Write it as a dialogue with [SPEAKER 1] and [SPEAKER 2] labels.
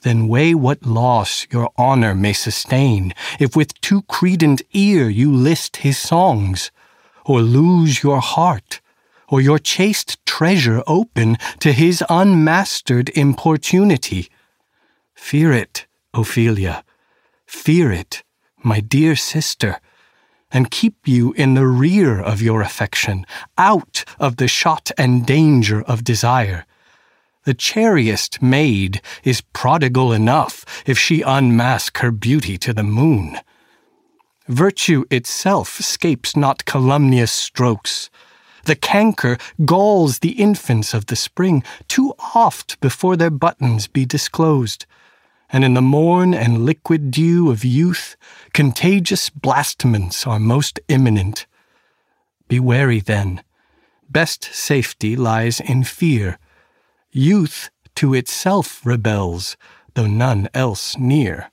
[SPEAKER 1] Then weigh what loss your honor may sustain, if with too credent ear you list his songs, or lose your heart, or your chaste treasure open to his unmastered importunity. Fear it, Ophelia, fear it, my dear sister, and keep you in the rear of your affection, out of the shot and danger of desire. The chariest maid is prodigal enough if she unmask her beauty to the moon. Virtue itself scapes not calumnious strokes. The canker galls the infants of the spring too oft before their buttons be disclosed, and in the morn and liquid dew of youth contagious blasphements are most imminent. Be wary then. Best safety lies in fear. Youth to itself rebels, though none else near.